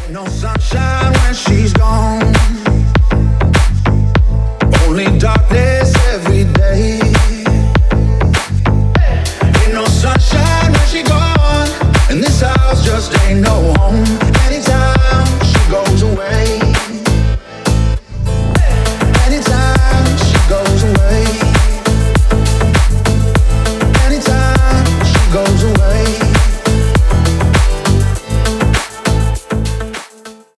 No sunshine when she's gone. Only darkness every day.